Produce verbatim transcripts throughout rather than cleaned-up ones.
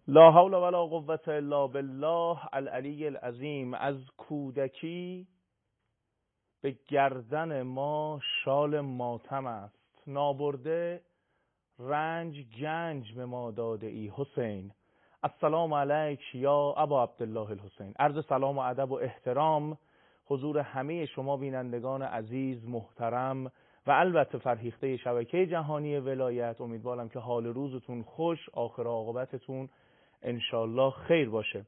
لا حول ولا قوة الا بالله العلی العظیم. از کودکی به گردن ما شال ماتم است، نابرده رنج گنج به ما داده ای حسین. السلام علیک یا ابا عبدالله الحسین. عرض سلام و ادب و احترام حضور همه شما بینندگان عزیز محترم و البته فرهیخته شبکه جهانی ولایت. امیدوارم که حال روزتون خوش، آخر عاقبتتون انشالله خیر باشه.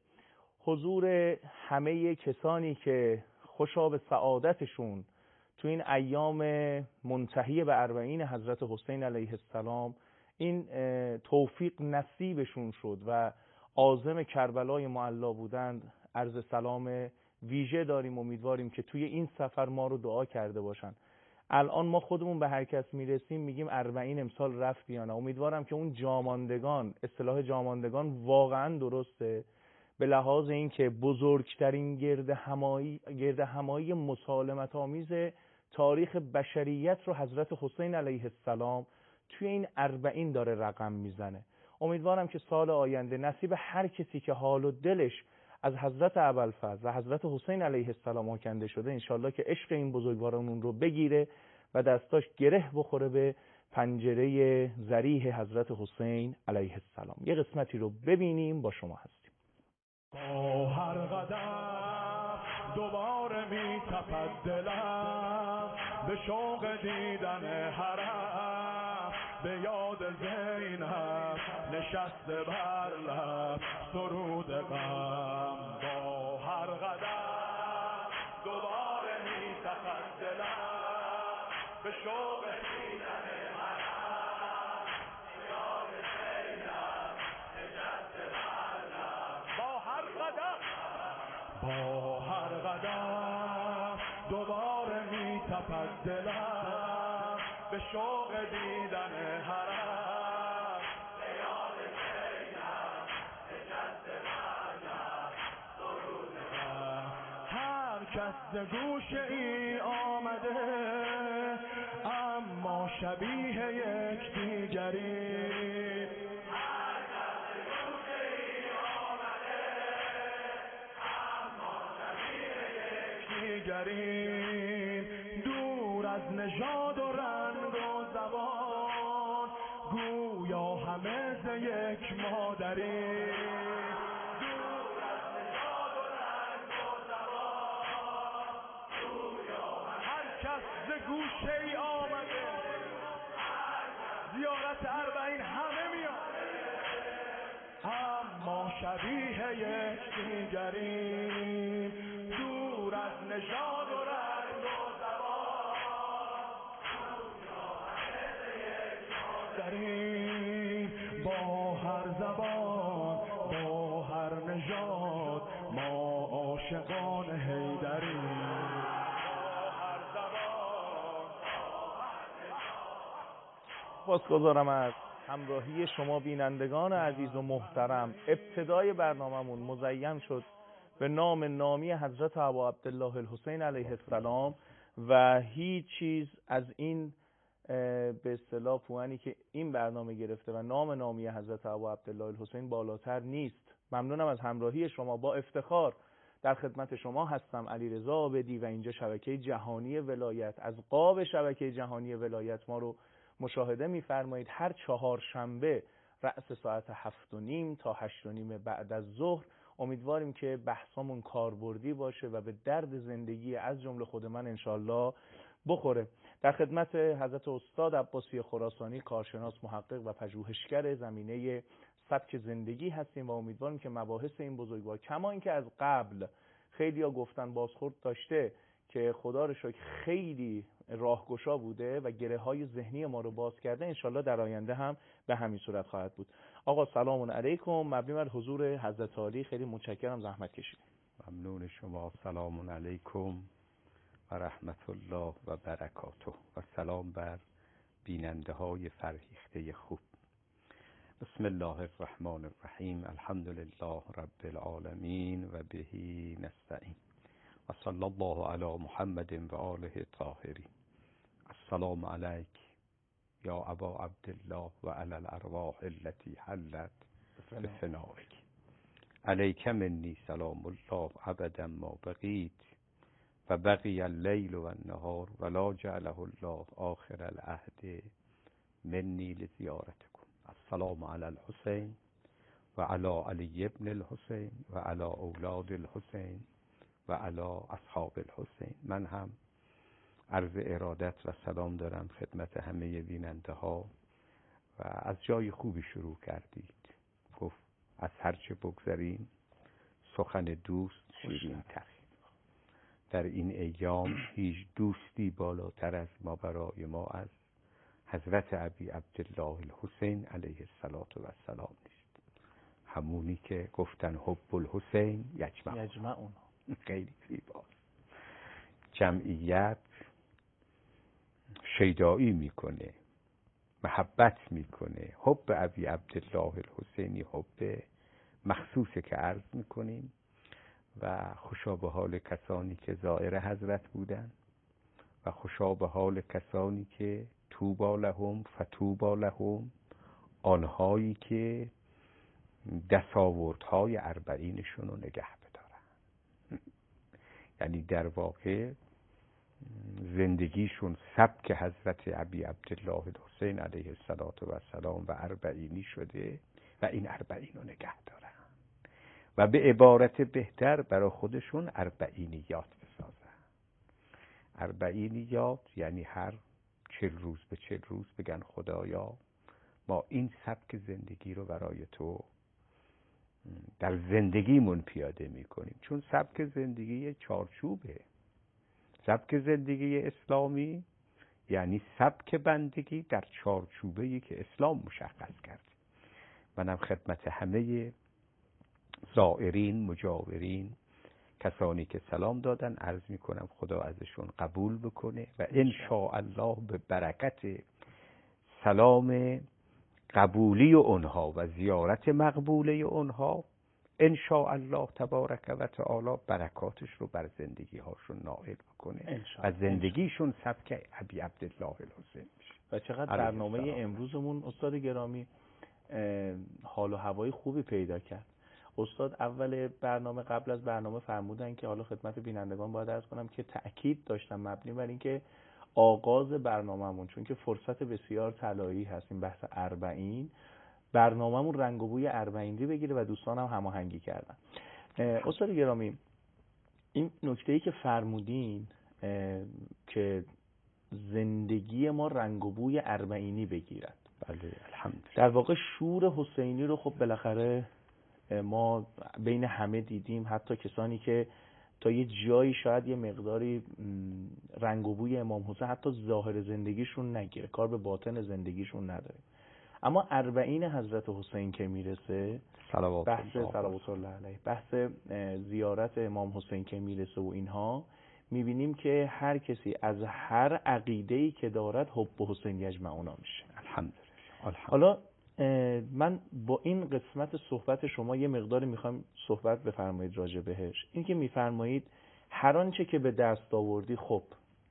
حضور همه کسانی که خوشا به سعادتشون تو این ایام منتهی به اربعین حضرت حسین علیه السلام این توفیق نصیبشون شد و عازم کربلای معلا بودند، عرض سلام ویژه داریم. امیدواریم که توی این سفر ما رو دعا کرده باشن. الان ما خودمون به هر کس میرسیم میگیم اربعین امسال رفت یا نه. امیدوارم که اون جاماندگان، اصطلاح جاماندگان واقعا درسته، به لحاظ این که بزرگترین گرد همایی گرد همایی مسالمت آمیز تاریخ بشریت رو حضرت حسین علیه السلام توی این اربعین داره رقم میزنه. امیدوارم که سال آینده نصیب هر کسی که حال و دلش از حضرت ابوالفضل و حضرت حسین علیه السلام آکنده شده انشالله که عشق این بزرگواران اون رو بگیره و دستاش گره بخوره به پنجره ذریح حضرت حسین علیه السلام. یه قسمتی رو ببینیم، با شما هستیم. با هر قدم دوباره می تپد دلم به شوق دیدن حرم، به یاد زینب نشسته بر لب سرود غم. با هر قدم دوباره می تپد دلم به شوق دیدن حرم، به یاد زینب نشسته بر لب. با هر قدم با هر قدم دوباره می تپد دلم به شوق دیدن حرم، به یاد زینب نشسته بر لب سرود غم. هر کس ز گوشه ای آمده اما شبیه یک دیگری، دور از نژاد و رنگ و زبان گویا همه ز یک مادری. دور از نژاد و رنگ و زبان گویا هر کس ز گوشه ای آمده زیارت اربعین همه میاد اما شبیه یک دیگری. دور از نژاد و رنگ و زبان داریم، با هر زبان با هر نژاد ما عاشقان حیدریم. سپاسگزارم از همراهی شما بینندگان عزیز و محترم. ابتدای برنامه‌مون مزین شد به نام نامی حضرت ابا عبدالله الحسین علیه السلام و هیچ چیز از این به اصطلاح پوانی که این برنامه گرفته و نام نامی حضرت ابا عبدالله الحسین بالاتر نیست. ممنونم از همراهی شما. با افتخار در خدمت شما هستم، علیرضا عابدی، و اینجا شبکه جهانی ولایت. از قاب شبکه جهانی ولایت ما رو مشاهده می‌فرمایید. هر چهار شنبه رأس ساعت هفت و نیم تا هشت و نیم بعد از ظهر. امیدواریم که بحثامون کاربردی باشه و به درد زندگی از جمله خود من انشالله بخوره. در خدمت حضرت استاد عباسی خراسانی، کارشناس، محقق و پژوهشگر زمینه سبک زندگی هستیم و امیدواریم که مباحث این بزرگوار، کما اینکه از قبل خیلی‌ها گفتن بازخورد داشته که خدا رو شکر خیلی راهگشا بوده و گره‌های ذهنی ما رو باز کرده، انشالله در آینده هم به همین صورت خواهد بود. آقا سلام علیکم، مبنی بر حضور حضرت عالی خیلی متشکرم، زحمت کشید. ممنون شما. سلام علیکم و رحمت الله و برکاته و سلام بر بیننده های فرهیخته خوب. بسم الله الرحمن الرحیم. الحمد لله رب العالمین و بهی نستعین و صلی الله علی محمد و آله الطاهرین. السلام علیک یا ابا عبدالله و علی الارواح التي حلت به ثنائک. علیک منی سلام الله ابدا ما بقیت و بقی اللیل و النهار ولا جعله الله آخر العهد منی لزیارتکم. السلام علی الحسین و علی علی ابن الحسین و علی اولاد الحسین و علی اصحاب الحسین. من هم عرض ارادت و سلام دارم خدمت همه بیننده ها و از جای خوبی شروع کردید. گفت از هرچه بگذریم سخن دوست شیرین تر. در این ایام هیچ دوستی بالاتر از ما برای ما از حضرت ابی عبدالله الحسین علیه السلام نیست. همونی که گفتن حب الحسین یجمع یجمعون. خیلی زیباست. جمعیت شیدایی میکنه، محبت میکنه. حب ابی عبدالله الحسینی حب مخصوصه که عرض میکنیم و خوشا به حال کسانی که زائر حضرت بودن و خوشا به حال کسانی که توبا لهم فتوبا لهم، آنهایی که دستاوردهای اربعینشون رو نگه بدارن. یعنی در واقع زندگیشون سبک حضرت ابی عبدالله الحسین علیه السلام و اربعینی شده و این اربعین رو نگه دارن و به عبارت بهتر برای خودشون اربعینیات بسازن. اربعینیات یعنی هر چل روز به چل روز بگن خدایا ما این سبک زندگی رو برای تو در زندگیمون پیاده میکنیم. چون سبک زندگی چارچوبه. سبک زندگی اسلامی یعنی سبک بندگی در چارچوبه‌ای که اسلام مشخص کرد. منم خدمت همه زائرین، مجاورین، کسانی که سلام دادن عرض میکنم خدا ازشون قبول بکنه و ان شاء الله به برکت سلام قبولی اونها و زیارت مقبوله اونها ان شاء الله تبارک و تعالی برکاتش رو بر زندگی هاشون نائل بکنه و زندگیشون سبک ابی عبدالله الحسین میشه. و چقدر برنامه امروزمون استاد گرامی حال و هوای خوبی پیدا کرد. استاد اول برنامه قبل از برنامه فرمودن که حالا خدمت بینندگان باید عرض کنم که تأکید داشتم مبنی بر این که آغاز برنامه‌مون چون که فرصت بسیار طلایی هست این بحث اربعین، برنامه‌مون رنگ و بوی اربعینی بگیره و دوستانم هم هماهنگی کردن. استاد گرامی این نکته‌ای که فرمودین که زندگی ما رنگ و بوی اربعینی بگیرد، بله الحمدلله. در واقع شور حسینی رو خب بالاخره ما بین همه دیدیم، حتی کسانی که تا یه جایی شاید یه مقداری رنگ و بوی امام حسین حتی ظاهر زندگیشون نگیره، کار به باطن زندگیشون نداره، اما اربعین حضرت حسین که میرسه، بحث صلوات الله علیه، بحث زیارت امام حسین که میرسه و اینها، میبینیم که هر کسی از هر عقیده‌ای که دارد حب حسین یجمعونا میشه. الحمدلله. حالا من با این قسمت صحبت شما یه مقداری میخوام صحبت بفرمایید راجع بهش. این که میفرمایید هر آنچه که به دست آوردی خب،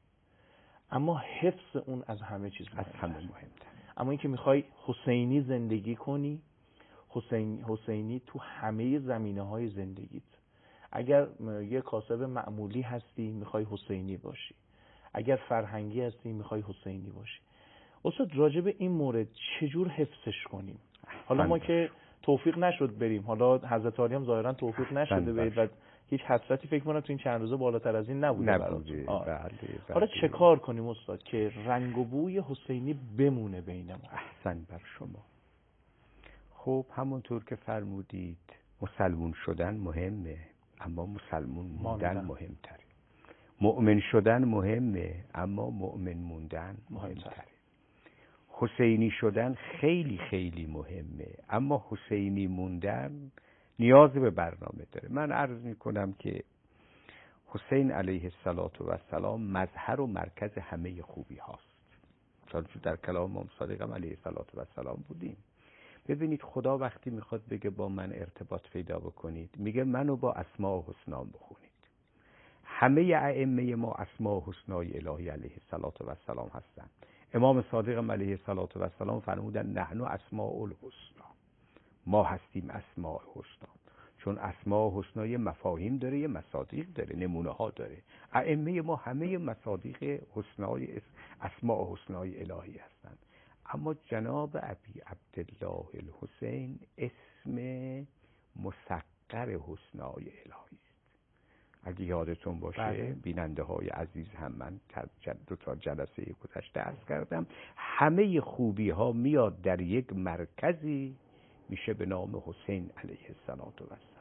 اما حفظ اون از همه چیز از همه مهمتر. اما این که میخوای حسینی زندگی کنی، حسین حسینی تو همه زمینه‌های زندگیت. اگر یه کاسب معمولی هستی میخوای حسینی باشی، اگر فرهنگی هستی میخوای حسینی باشی. استاد راجع به این مورد چجور حفظش کنیم؟ حالا ما که توفیق نشد بریم، حالا حضرت علی هم ظاهرا توفیق نشده برید و هیچ حسرتی فکر کنم تو این چند روزه بالاتر از این نبوده نبوده. بله. حالا چه کار کنیم استاد که رنگ و بوی حسینی بمونه بین ما؟ احسن بر شما. خب همونطور که فرمودید مسلمون شدن مهمه اما مسلمون موندن مهمتره. مؤمن شدن مهمه اما مؤمن موندن مهمتره. حسینی شدن خیلی خیلی مهمه اما حسینی موندن نیاز به برنامه داره. من عرض می کنم که حسین علیه السلام مظهر و مرکز همه خوبی هاست. چون در کلام امام صادق علیه السلام بودیم. ببینید خدا وقتی میخواد بگه با من ارتباط پیدا بکنید میگه منو با اسماء حسنام بخونید. همه ائمه ما اسماء حسنای الهی علیه السلام هستند. امام صادق علیه السلام فرمودن نحن اسماء الحسنا، ما هستیم اسماء حسنا، چون اسماء حسنا یه مفاهیم داره، یه مصادیق داره، نمونه ها داره. ائمه ما همه مصادیق حسنای اسماء حسنای الهی هستند. اما جناب ابی عبدالله الحسین اسم مسقر حسنای الهی است. اگه یادتون باشه بله. بیننده های عزیز هم من دو تا جلسه گذشته عرض کردم همه خوبی ها میاد در یک مرکزی میشه به نام حسین علیه السلام.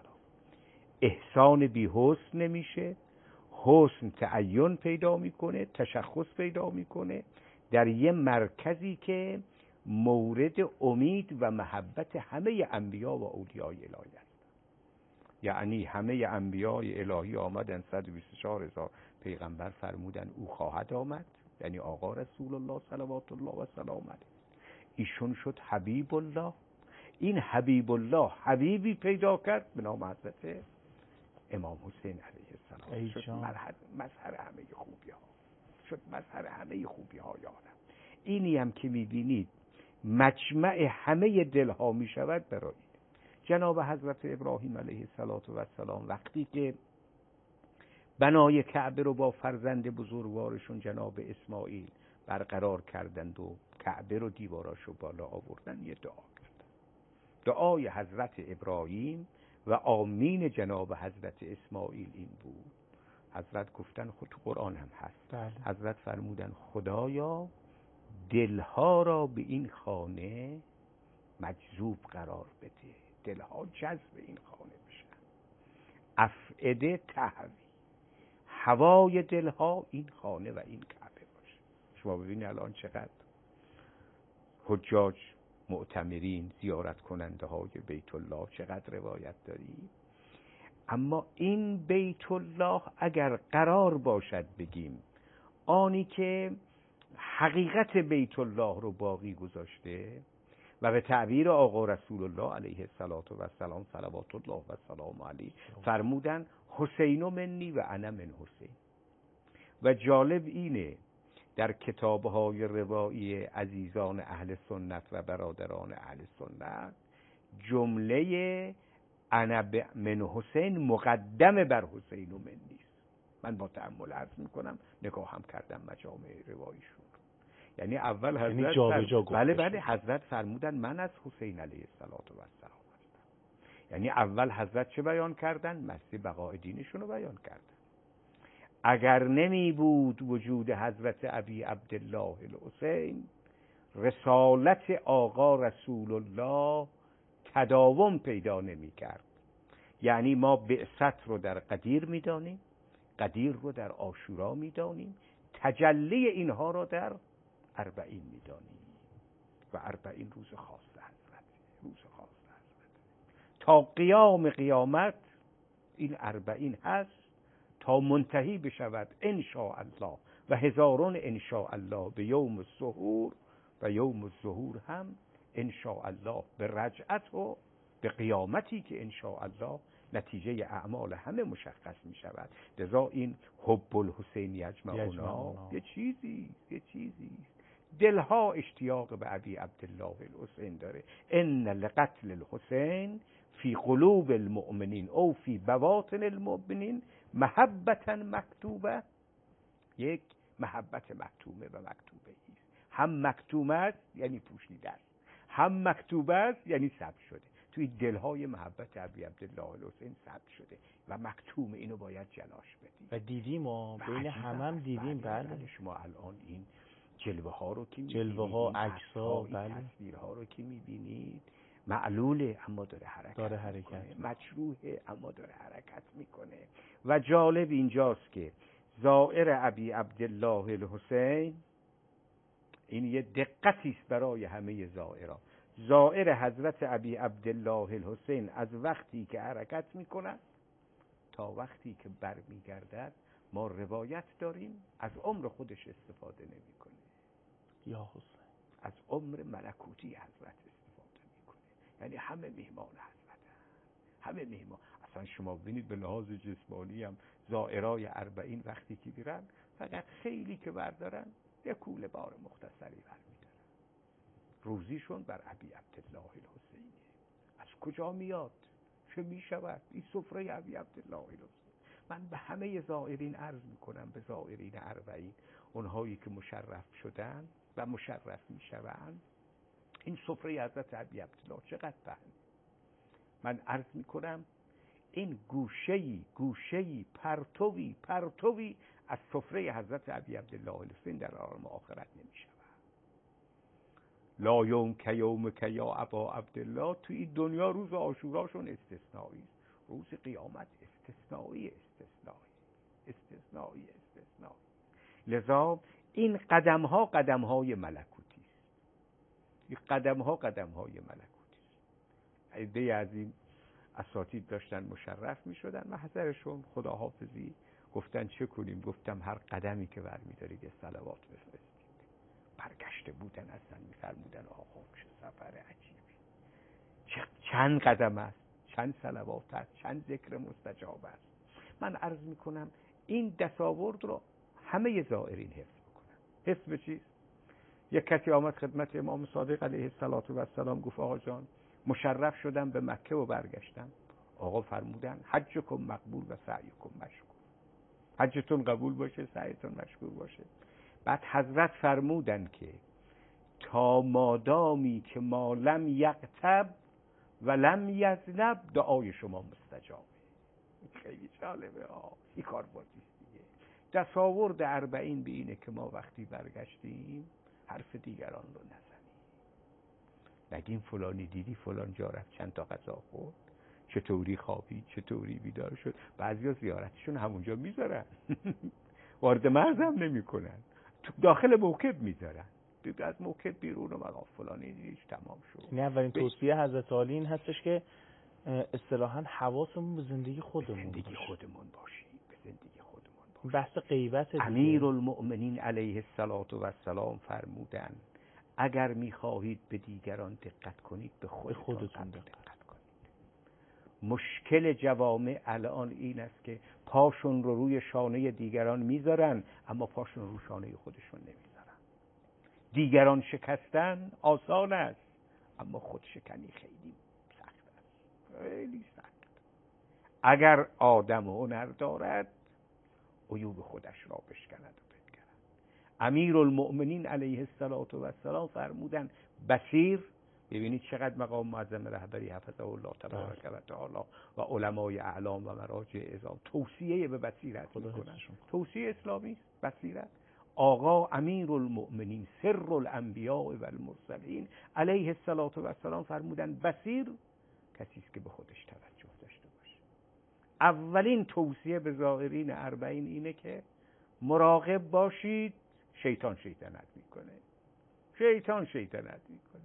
احسان بی حسن نمیشه، حسن تعین پیدا میکنه، تشخص پیدا میکنه در یه مرکزی که مورد امید و محبت همه انبیا و اولیای الهی است. یعنی همه انبیای الهی آمدن، صد و بیست و چهار هزار پیغمبر فرمودن او خواهد آمد، یعنی آقا رسول الله صلوات الله و سلام علیه. ایشون شد حبیب الله. این حبیب الله حبیبی پیدا کرد به نام حضرت امام حسین علیه السلام. شد مظهر همه خوبی ها، شد مظهر همه خوبی ها یارم. اینی هم که میبینید مجمع همه دل ها میشود برای جناب حضرت ابراهیم علیه السلام. وقتی که بنای کعبه رو با فرزند بزرگوارشون جناب اسماعیل برقرار کردند و کعبه رو دیواراشو بالا آوردن، یه دعا کردن. دعای حضرت ابراهیم و آمین جناب حضرت اسماعیل این بود. حضرت گفتن، خود قرآن هم هست، بله. حضرت فرمودن خدایا دلها را به این خانه مجذوب قرار بده، دلها جذب این خانه بشن. افعده تهوی، هوای دلها این خانه و این کعبه باشه. شما ببینید الان چقدر حجاج، معتمرین، زیارت کننده های بیت الله چقدر روایت داریم. اما این بیت الله اگر قرار باشد بگیم آنی که حقیقت بیت الله رو باقی گذاشته و به تعبیر آقا رسول الله علیه السلام صلوات الله و سلام علیه فرمودن حسین منی و انا من حسین. و جالب اینه در کتاب‌های روایی عزیزان اهل سنت و برادران اهل سنت جمله انا من حسین مقدم بر حسین و من نیست. من با تأمل عرض میکنم، نگاهم کردم مجامع رواییشون. یعنی اول حضرت یعنی جا به جا گفته بله بله حضرت فرمودن من از حسین علیه السلام هستم. یعنی اول حضرت چه بیان کردن؟ مستی بقای دینشون رو بیان کردن. اگر نمی بود وجود حضرت ابی عبدالله الحسین، رسالت آقا رسول الله تداوم پیدا نمی کرد. یعنی ما بعثت رو در قدیر می دانیم، قدیر رو در عاشورا می دانیم، تجلی اینها رو در اربعین می دانیم و اربعین روز خاص حضرت، روز خاص حضرت. تا قیام قیامت این اربعین هست تا منتهی بشود ان شاء الله و هزارون ان شاء الله به یوم الظهور و یوم الظهور هم ان شاء الله به رجعت و به قیامتی که ان شاء الله نتیجه اعمال همه مشخص می شود. لذا این حب الحسین یجمعنا یه چیزی یه چیزی دلها اشتیاق به ابی عبدالله الحسین داره. ان لقتل الحسین فی قلوب المؤمنین او فی بواطن المؤمنین محبتا مکتوبه. یک محبت مکتومه و مکتوبه ایست. هم مکتومه است یعنی پوشیده است، هم مکتوبه است یعنی ثبت شده. توی دلهای محبت ابی عبدالله الحسین ثبت شده و مکتوم، اینو باید جلاش بدیم. و دیدیم و بین همه هم دیدیم. بله. بله شما الان این جلوه ها رو که جلوه ها، عکس ها، بله تصویر ها رو که میبینید معلوله اما داره حرکت داره حرکت مجروحه اما داره حرکت میکنه. و جالب اینجاست که زائر ابی عبدالله الحسین، این یه دقتی است برای همه زائران. زائر حضرت ابی عبدالله الحسین از وقتی که حرکت میکند تا وقتی که برمیگردد ما روایت داریم از عمر خودش استفاده نمیکنه. یا حسین از عمر ملکوتی حضرت استفاده میکنه. یعنی همه میهمان حضرت هم. همه میهمان. اصلا شما ببینید به لحاظ جسمانی هم زائرای اربعین وقتی که میرن فقط خیلی که بردارن یه کوله بار مختصری برمیدارن. روزیشون بر ابی عبدالله الحسینی. از کجا میاد؟ چه میشود؟ این سفره ابی عبدالله الحسین. من به همه زائرین عرض میکنم، به زائرین اربعین، اونهایی که مشرف شدن و مشرف میشوند، این سفره حضرت ابی عبدالله چقدر پهن. من عرض میکنم این گوشه‌ای گوشه‌ای پرتوی پرتوی از سفره حضرت ابی عبدالله الحسین در عالم آخرت نمیشود. لا یوم که یوم که یا ابا عبدالله، تو این دنیا روز عاشوراشون استثنایی است، روز قیامت استثنایی استثنایی استثنایی استثنایی. لذا این قدم ها قدم های ملکوتی است، این قدم ها قدم های ملکوتی است. عده از این اساتید داشتن مشرف می شدن، محضرشون خداحافظی گفتن چه کنیم؟ گفتم هر قدمی که برمی‌دارید یه صلوات بفرستید. برگشته بودن اصلا می‌فرمودن آقا چه سفر عجیبی، چند قدم است، چند صلوات است، چند ذکر مستجاب است. من عرض میکنم این دستاورد رو همه زائرین حفظ بکنن. حفظ به چیست؟ یک کسی آمد خدمت امام صادق علیه السلام گفت آقا جان مشرف شدم به مکه و برگشتم. آقا فرمودن حجکم مقبول و سعیکم مشکور، حجتون قبول باشه، سعیتون مشکور باشه. بعد حضرت فرمودن که تا مادامی که ما لم یغتب و لم یذنب دعای شما مستجابه. خیلی جالبه ها، این کار بازیست دیگه. دستاورد اربعین به اینه که ما وقتی برگشتیم حرف دیگران رو نزنیم، نگیم فلانی دیدی فلان جا رفت چند تا غذا خورد، چطوری خوابید، چطوری بیدار شد. بعضیا زیارتشون همونجا میذارن وارد مرز هم نمی کنن، تو داخل موکب میذارن، تو از موکب بیرون و مقام فلانی دیش تمام شد. نه اولین توصیه حضرت علی این هستش که اصطلاحاً حواسمون به زندگی خودمون زندگی باشه. خودمون باشیم، به زندگی خودمون باشیم. بحث غیبت دیگه. امیرالمؤمنین علیه السلام فرمودن اگر میخواهید به دیگران دقت کنید به خودتون, خودتون دقت کنید. مشکل جوامع الان این است که پاشون رو روی شانه دیگران میذارن اما پاشون رو روی شانه خودشون نمیذارن. دیگران شکستن آسان است اما خود شکنی خیلی سخت است، خیلی سخت. اگر آدم هنر دارد عیوب خودش را بشکند و بنگرد. امیرالمؤمنین علیه السلام فرمودن بصیر، ببینید چقدر مقام معظم رهبری حفظه الله تبارک و تعالی و علمای اعلام و مراجع اعظام توصیه به بصیرت میکنن. توصیه اسلامی است بصیرت. آقا امیرالمؤمنین سر الانبیاء و المرسلین علیه السلام فرمودن بصیر کسی است که به خودش توجه داشته باشه. اولین توصیه به زائرین اربعین اینه که مراقب باشید، شیطان شیطنت میکنه. شیطان شیطنت میکنه.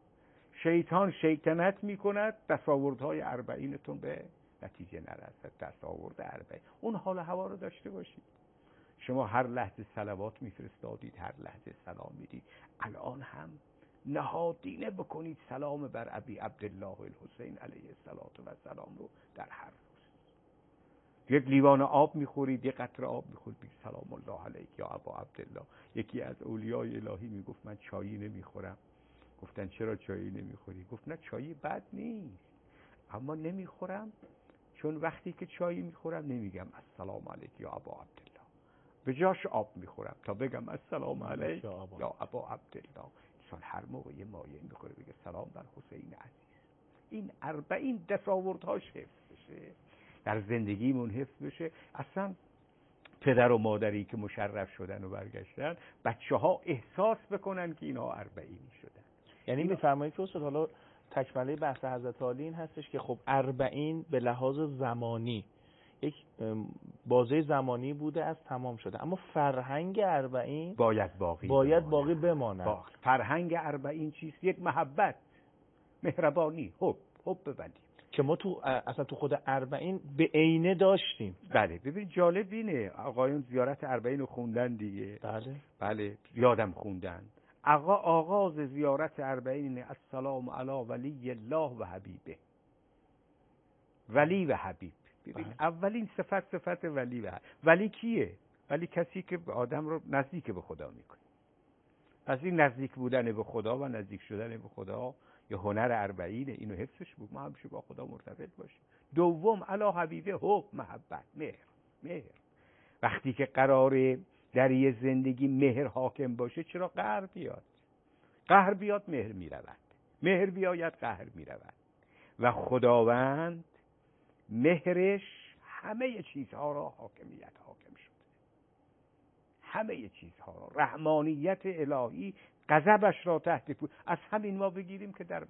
شیطان شیطنت میکند دستاوردهای اربعینتون به نتیجه نرسد. دستاورد اربعین اون حال هوا رو داشته باشید. شما هر لحظه صلوات میفرستادید، هر لحظه سلام میدید. الان هم نهادینه بکنید سلام بر ابی عبدالله الحسین علیه السلام رو در هر روز. یک لیوان آب میخورید، یک قطره آب میخورید، بگید سلام الله علیک یا ابا عبدالله. یکی از اولیای الهی میگفت من چایی نمیخورم. گفتن چرا چایی نمیخوری؟ گفت نه چایی بد نیست اما نمیخورم چون وقتی که چایی میخورم نمیگم السلام علیک یا ابا عبدالله، به جاش آب میخورم تا بگم السلام علیک یا ابا عبدالله. انسان هر موقع یه مایه میخوره بگه سلام بر حسین عزیز. این اربعین دستاوردهاش حفظ بشه، در زندگیمون حفظ بشه. اصلا پدر و مادری که مشرف شدن و برگشتن بچه ها احساس بکنن که اینها اربعینی شدن. یعنی میفرمایید که استاد حالا تکمله بحث حضرت علی این هستش که خب اربعین به لحاظ زمانی یک بازه زمانی بوده از تمام شده، اما فرهنگ اربعین باید باقی باید بماند. باقی بماند. باقی. فرهنگ اربعین چیست؟ یک محبت، مهربانی، حب حب ببندیم که ما تو اصلا تو خود اربعین به عینه داشتیم. بله ببین جالب اینه آقایون زیارت اربعین رو خوندن دیگه. بله بله یادم خوندن. آقا آغاز زیارت اربعین اینه السلام علی ولی الله و حبیبه. ولی و حبیب. ببین اولین صفت صفت ولی و حبیب. ولی کیه؟ ولی کسی که آدم رو نزدیک به خدا میکنه. از این نزدیک بودن به خدا و نزدیک شدن به خدا یه هنر اربعینه، اینو حفظش بود، ما همیشه با خدا مرتبط باشیم. دوم علی حبیبه حب، محبت، مهر. مهر وقتی که قراره در یه زندگی مهر حاکم باشه، چرا قهر بیاد؟ قهر بیاد مهر میرود، مهر بیاید قهر میرود. و خداوند مهرش همه چیزها را حاکمیت حاکم شده، همه چیزها را. رحمانیت الهی غضبش را تحت پول. از همین ما بگیریم که در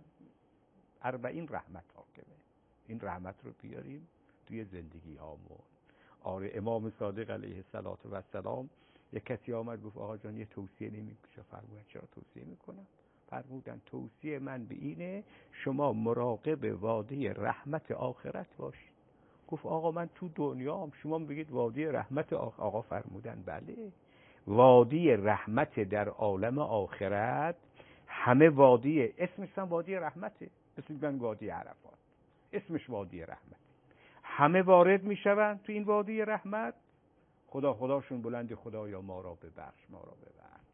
اربعین رحمت حاکمه. این رحمت رو بیاریم توی زندگی هامون. آره امام صادق علیه السلام یک کسی آمد گفت آقا جان یه توصیه نمی‌کنی؟ فرمودن چرا توصیه میکنم؟ فرمودن توصیه من به اینه شما مراقب وادی رحمت آخرت باشید. گفت آقا من تو دنیام، شما بگید وادی رحمت آخرت. آقا فرمودن بله، وادی رحمت در عالم آخرت همه وادی اسمش هم وادی رحمته، مثل میگن وادی عرفات، اسمش وادی رحمت. همه وارد میشوند تو این وادی رحمت، خدا خداشون بلند، خدایا ما را ببخش، ما را ببخش.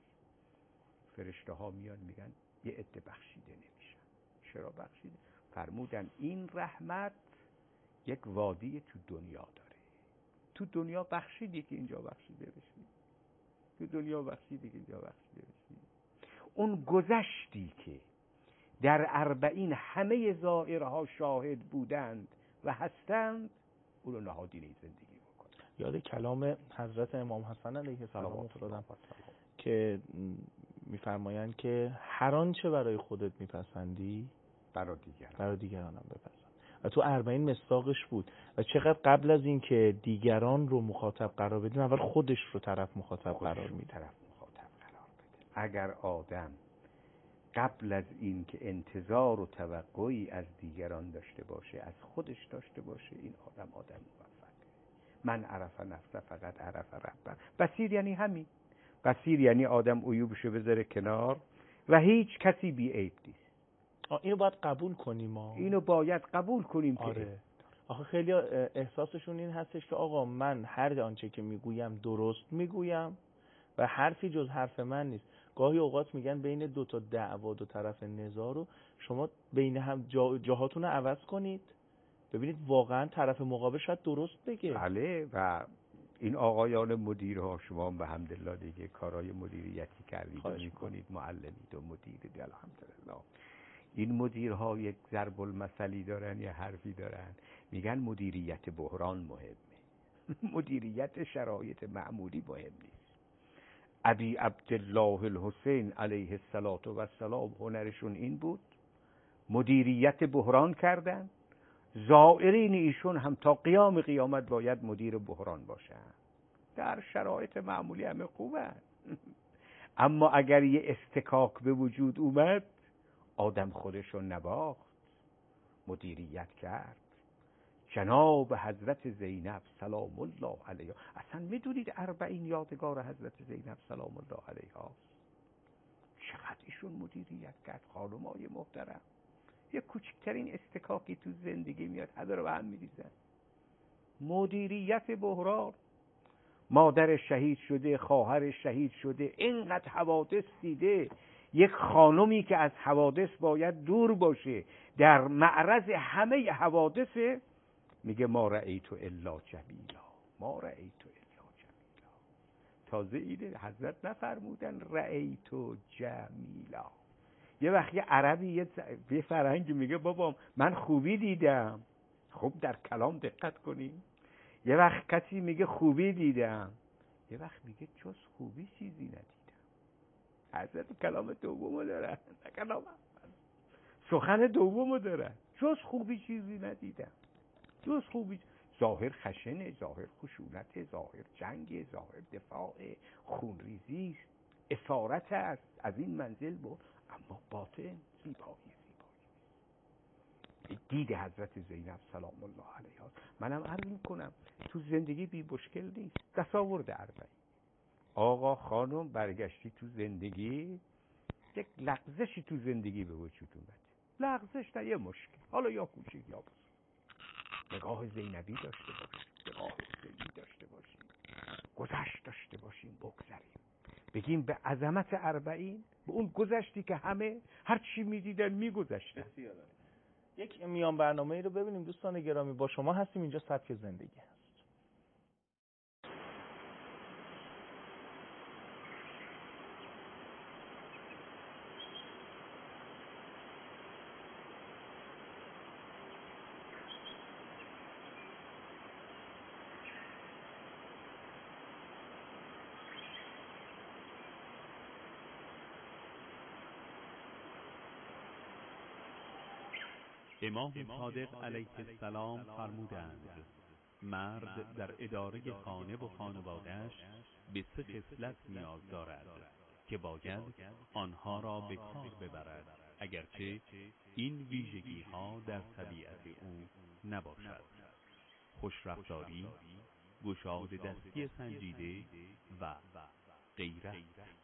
فرشته ها میان میگن یه عده بخشیده نمیشن. چرا بخشیده؟ فرمودن این رحمت یک وادی تو دنیا داره. تو دنیا بخشیدی که اینجا بخشیده بشی، تو دنیا بخشیدی که اینجا بخشیده بشی. اون گذشتی که در اربعین همه ظاهرها شاهد بودند و هستند، اون رو نهادینه زندگی بکن. یاد کلام حضرت امام حسن علیه السلام افتادم که میفرمایند که هر آنچه برای خودت میپسندی برای دیگران برای دیگرانم بپسند. و تو اربعین مصداقش بود. و چقدر قبل از این که دیگران رو مخاطب قرار بدیم، اول خودش رو طرف مخاطب قرار میده. طرف مخاطب قرار بده. اگر آدم قبل از این که انتظار و توقعی از دیگران داشته باشه، از خودش داشته باشه، این آدم آدم موفقه. من عرف نفسه فقط عرف ربه. بصیر یعنی همین. بصیر یعنی آدم عیوبشو بذاره کنار و هیچ کسی بی عیب نیست. اینو باید قبول کنیم ما. اینو باید قبول کنیم. آره. که آخه خیلی احساسشون این هستش که آقا من هر آنچه که میگویم درست میگویم و حرفی جز حرف من نیست. گاهی اوقات میگن بین دو تا دعوا، دو طرف نزاع رو شما بین هم جا جاهاتون رو عوض کنید، ببینید واقعا طرف مقابل شاید درست بگه. بله. و این آقایان مدیرها، شما به حمدالله دیگه کارهای مدیریتی کردید و میکنید، معلمید و مدیرید الحمدلله. این مدیرها یک ضرب المثلی دارن، یه حرفی دارن، میگن مدیریت بحران مهمه، مدیریت شرایط معمولی مهم نیست. ابی عبدالله الحسین علیه السلام هنرشون این بود، مدیریت بحران کردن. زائرین ایشون هم تا قیام قیامت باید مدیر بحران باشن. در شرایط معمولی همه خوبه، اما اگر یه استکاک به وجود اومد، آدم خودشو نباخت، مدیریت کرد. جناب حضرت زینب سلام الله علیها، اصلا میدونید اربعین یادگار حضرت زینب سلام الله علیها چقدر ایشون مدیریت کرد. خانمای محترم، یه کوچکترین استکاکی تو زندگی میاد همه رو به هم میریزن. مدیریت بحران، مادر شهید شده، خواهر شهید شده، اینقدر حوادث دیده. یک خانمی که از حوادث باید دور باشه، در معرض همه حوادث، میگه ما رأیتو الا جمیلا، ما رأیتو الا جمیلا. تازه اینه حضرت نفرمودن رأیتو جمیلا. یه وقت یه عربی، یه فرهنگی میگه بابا من خوبی دیدم. خب در کلام دقت کنیم. یه وقت کسی میگه خوبی دیدم، یه وقت میگه جز خوبی چیزی ندیدم. حضرت کلام دومو دارن، کلام سخن دومو دارن، جز خوبی چیزی ندیدم. جز خوبی، ظاهر خشنه، ظاهر خشونت، ظاهر جنگ، ظاهر دفاع، خونریزی، اسارت است، از این منزل بود، اما باطن زیبایی. دید حضرت زینب سلام الله علیها. منم عرض میکنم تو زندگی بی مشکل نیست. دستاورد اربعین. آقا خانم برگشتی تو زندگی، یک لغزشی تو زندگی به وجود اومد. لغزش نه، یه مشکل، حالا یا کوچیک یا بزرگ. نگاه زینبی داشته باشیم، نگاه حسینی داشته باشیم، گذشت داشته باشیم، بگذریم، بگیم به عظمت اربعین به اون گذشتی که همه هر چی میدیدن میگذشتن. یک میان برنامه رو ببینیم دوستان گرامی. با شما هستیم، اینجا سبک زندگی هست. امام صادق علیه السلام فرمودند مرد در اداره خانه و خانواده‌اش به سه خصلت نیاز دارد که باید آنها را به کار ببرد، اگرچه این ویژگی ها در طبیعت او نباشد: خوشرفتاری، گشاده دستی سنجیده و غیرت.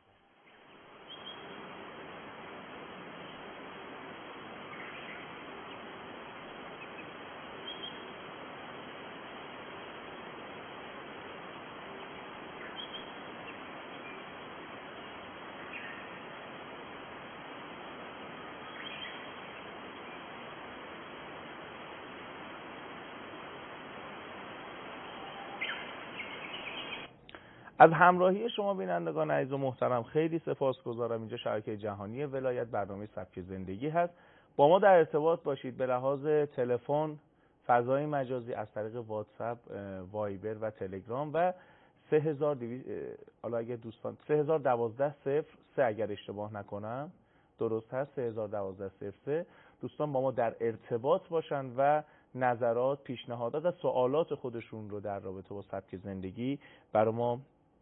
از همراهی شما بینندگان عزیز و محترم خیلی سپاسگزارم. اینجا شبکه جهانی ولایت، برنامه سبک زندگی هست. با ما در ارتباط باشید به لحاظ تلفن، فضای مجازی، از طریق واتساپ، وایبر و تلگرام و سه هزار و دویست حالا اگه دوستان سه هزار و دوازده صفر سه اگر اشتباه نکنم درست هست، سه هزار و دوازده صفر سه دوستان با ما در ارتباط باشن و نظرات، پیشنهادات و سوالات خودشون رو در رابطه با سبک زندگی برای ما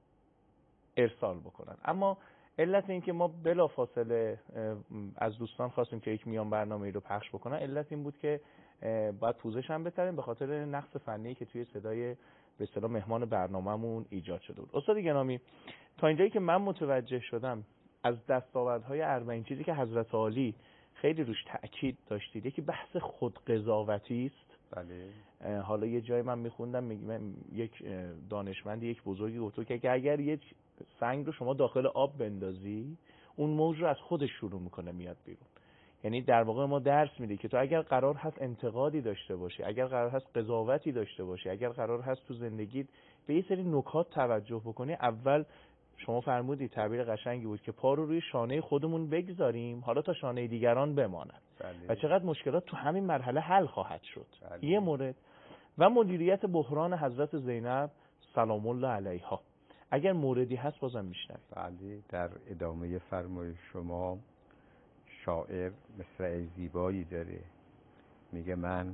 ارسال بکنن. اما علت این که ما بلافاصله از دوستان خواستیم که یک میان برنامه‌ای رو پخش بکنن، علت این بود که باید پوزش هم بتریم به خاطر نقص فنی که توی صدای به اصطلاح مهمان برنامه‌مون ایجاد شده بود. استاد گرامی، تا اینجایی که من متوجه شدم از دستاوردهای اربعین چیزی که حضرت عالی خیلی روش تأکید داشتید، یکی بحث خودقضاوتی است. بله. حالا یه جای من میخوندم میگم یک دانشمند، یک بزرگی گفت که اگر یک سنگ رو شما داخل آب بندازی، اون موج رو از خودش شروع میکنه میاد بیرون. یعنی در واقع ما درس میده که تو اگر قرار هست انتقادی داشته باشی، اگر قرار هست قضاوتی داشته باشی، اگر قرار هست تو زندگیت به یه سری نکات توجه بکنی، اول شما فرمودید تعبیر قشنگی بود که پا رو روی شانه خودمون بگذاریم، حالا تا شانه دیگران بماند. بله. و چقدر مشکلات تو همین مرحله حل خواهد شد. بله. یه مورد. و مدیریت بحران حضرت زینب سلام الله علیها، اگر موردی هست بازم میشنویم. بله. در ادامه فرمایش شما شاعر مصرع زیبایی داره، میگه من